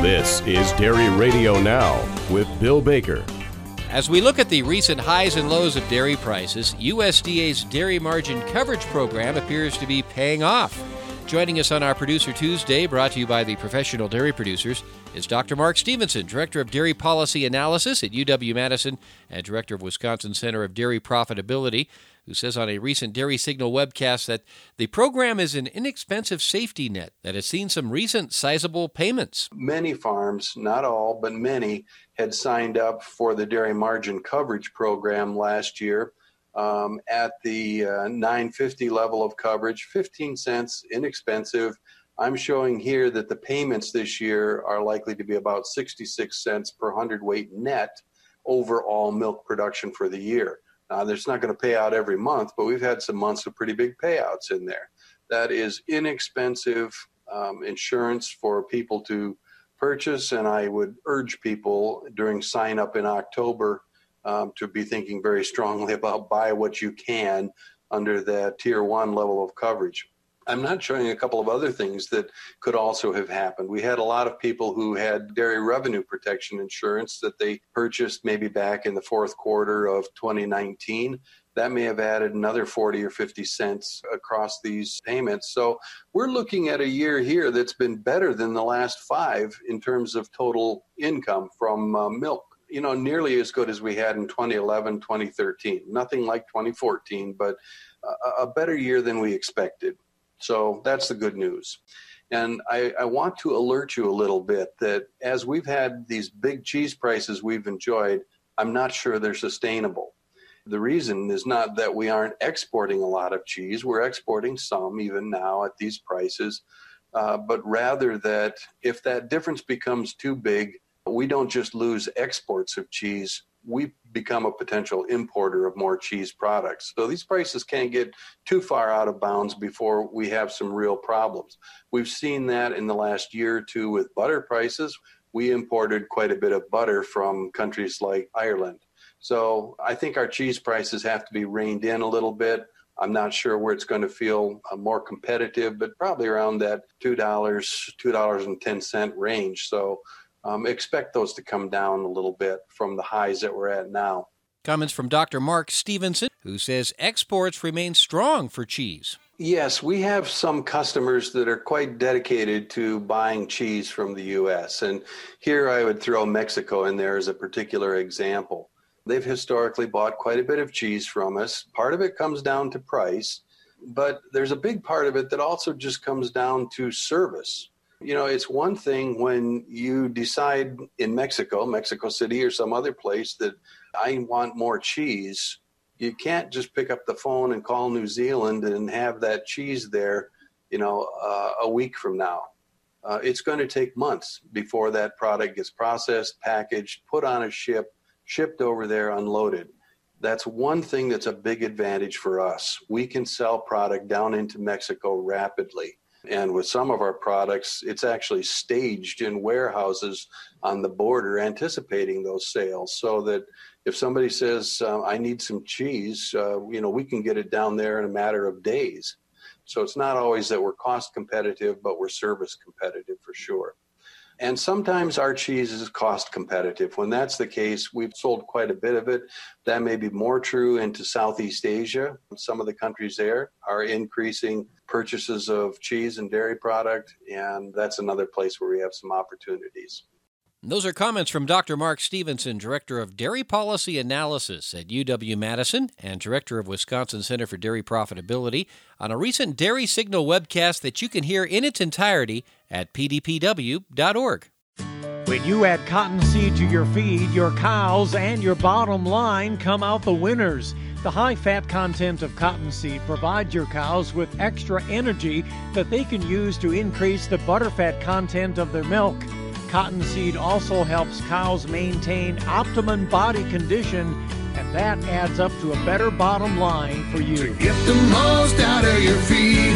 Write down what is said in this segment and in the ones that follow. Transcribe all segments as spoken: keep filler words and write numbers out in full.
This is Dairy Radio Now with Bill Baker. As we look at the recent highs and lows of dairy prices, U S D A's Dairy Margin Coverage Program appears to be paying off. Joining us on our Producer Tuesday, brought to you by the Professional Dairy Producers, is Doctor Mark Stevenson, Director of Dairy Policy Analysis at U W-Madison and Director of Wisconsin Center of Dairy Profitability, who says on a recent Dairy Signal webcast that the program is an inexpensive safety net that has seen some recent sizable payments. Many farms, not all, but many, had signed up for the Dairy Margin Coverage Program last year um, at the uh, nine fifty level of coverage, fifteen cents, inexpensive. I'm showing here that the payments this year are likely to be about sixty-six cents per hundredweight net overall milk production for the year. Now, there's not going to pay out every month, but we've had some months with pretty big payouts in there. That is inexpensive um, insurance for people to purchase, and I would urge people during sign up in October um, to be thinking very strongly about buy what you can under that tier one level of coverage. I'm not showing a couple of other things that could also have happened. We had a lot of people who had dairy revenue protection insurance that they purchased maybe back in the fourth quarter of twenty nineteen. That may have added another forty or fifty cents across these payments. So we're looking at a year here that's been better than the last five in terms of total income from uh, milk. You know, nearly as good as we had in twenty eleven, twenty thirteen. Nothing like twenty fourteen, but a, a better year than we expected. So that's the good news. And I, I want to alert you a little bit that as we've had these big cheese prices we've enjoyed, I'm not sure they're sustainable. The reason is not that we aren't exporting a lot of cheese. We're exporting some even now at these prices, uh, but rather that if that difference becomes too big, we don't just lose exports of cheese. We become a potential importer of more cheese products. So these prices can't get too far out of bounds before we have some real problems. We've seen that in the last year or two with butter prices. We imported quite a bit of butter from countries like Ireland. So I think our cheese prices have to be reined in a little bit. I'm not sure where it's going to feel uh, more competitive, but probably around that two dollars, two dollars and ten cents range. So Um, expect those to come down a little bit from the highs that we're at now. Comments from Doctor Mark Stevenson, who says exports remain strong for cheese. Yes, we have some customers that are quite dedicated to buying cheese from the U S. And here I would throw Mexico in there as a particular example. They've historically bought quite a bit of cheese from us. Part of it comes down to price, but there's a big part of it that also just comes down to service. You know, it's one thing when you decide in Mexico, Mexico City or some other place that I want more cheese. You can't just pick up the phone and call New Zealand and have that cheese there, you know, uh, a week from now. Uh, it's going to take months before that product gets processed, packaged, put on a ship, shipped over there, unloaded. That's one thing that's a big advantage for us. We can sell product down into Mexico rapidly. And with some of our products, it's actually staged in warehouses on the border anticipating those sales so that if somebody says, uh, I need some cheese, uh, you know, we can get it down there in a matter of days. So it's not always that we're cost competitive, but we're service competitive for sure. And sometimes our cheese is cost competitive. When that's the case, we've sold quite a bit of it. That may be more true into Southeast Asia. Some of the countries there are increasing purchases of cheese and dairy product, and that's another place where we have some opportunities. Those are comments from Doctor Mark Stevenson, Director of Dairy Policy Analysis at U W-Madison and Director of Wisconsin Center for Dairy Profitability, on a recent Dairy Signal webcast that you can hear in its entirety at p d p w dot org. When you add cottonseed to your feed, your cows and your bottom line come out the winners. The high-fat content of cottonseed provides your cows with extra energy that they can use to increase the butterfat content of their milk. Cottonseed also helps cows maintain optimum body condition, and that adds up to a better bottom line for you. To get the most out of your feed,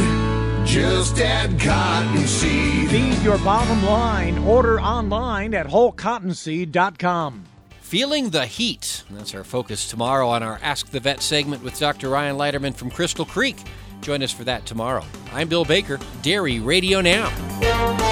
just add cottonseed. Feed your bottom line. Order online at whole cottonseed dot com. Feeling the heat. That's our focus tomorrow on our Ask the Vet segment with Doctor Ryan Leiterman from Crystal Creek. Join us for that tomorrow. I'm Bill Baker, Dairy Radio Now.